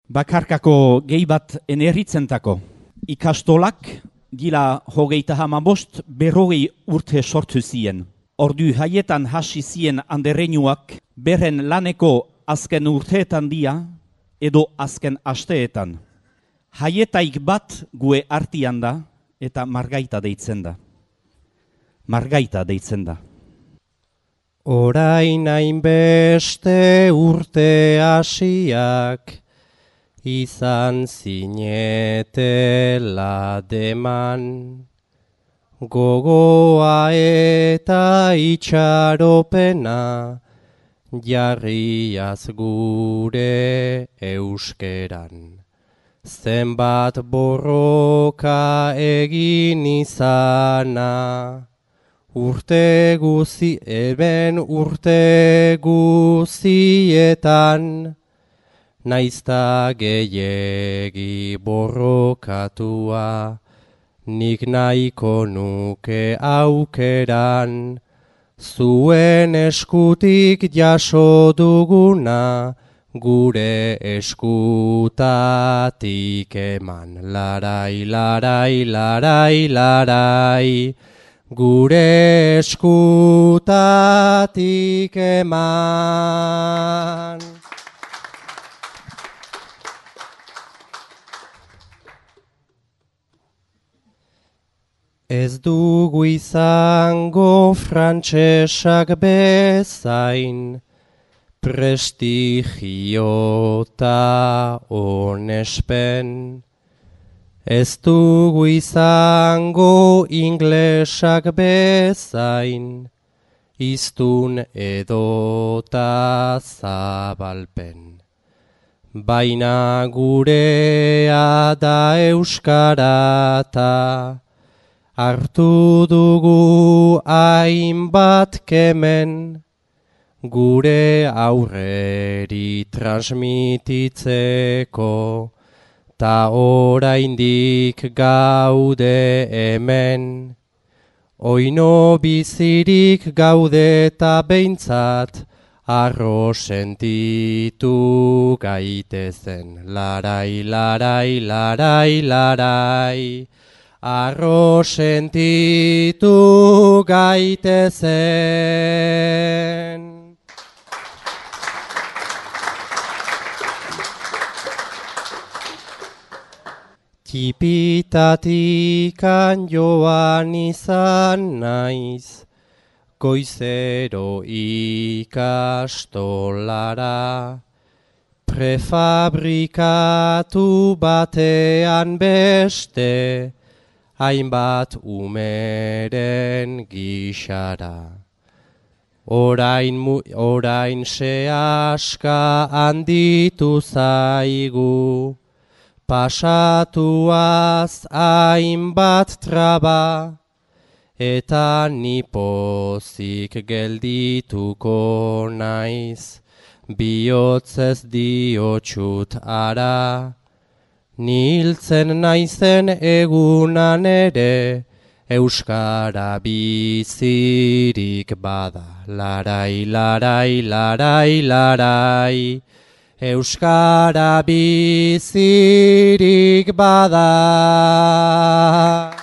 Bakarkako gehi bat enerritzentako. Ikastolak dila 35 berrogei urte sortu zien. Ordu haietan hasi zien anderreinuak beren laneko azken urteetan dia edo azken asteetan. Haietaik bat gue artian da eta Margaita deitzen da. Margaita deitzen da. Orain hainbeste urte hasiak izan zinetela deman, gogoa eta itxaropena jarriaz gure euskeran. Zenbat borroka egin izana, urte guzietan, naizta gehiegi borrokatua, nik nahiko nuke aukeran, zuen eskutik jaso duguna, gure eskutatik eman. Larai, larai, larai, larai, gure eskutatik eman. Ez dugu izango frantsesak bezain, prestigio eta onespen. Ez dugu izango inglesak bezain, iztun edota zabalpen. Baina gurea da euskarata, hartu dugu hainbat kemen, gure aurreri transmititzeko, ta oraindik gaude hemen. Oino bizirik gaude ta behintzat, arro sentitu gaitezen. Larai, larai, larai, larai, arro sentitu gaitezen. Txipitatikan joan izan naiz, goizero ikastolara, prefabrikatu batean beste, hainbat umeren gixara. Orain sehaska handitu zaigu, pasatuaz hainbat traba, eta nipozik geldituko naiz, bihotzez diotsut ara. Niltzen naizen egunan ere, euskara bizirik bada. Larai, larai, larai, larai, euskara bizirik bada.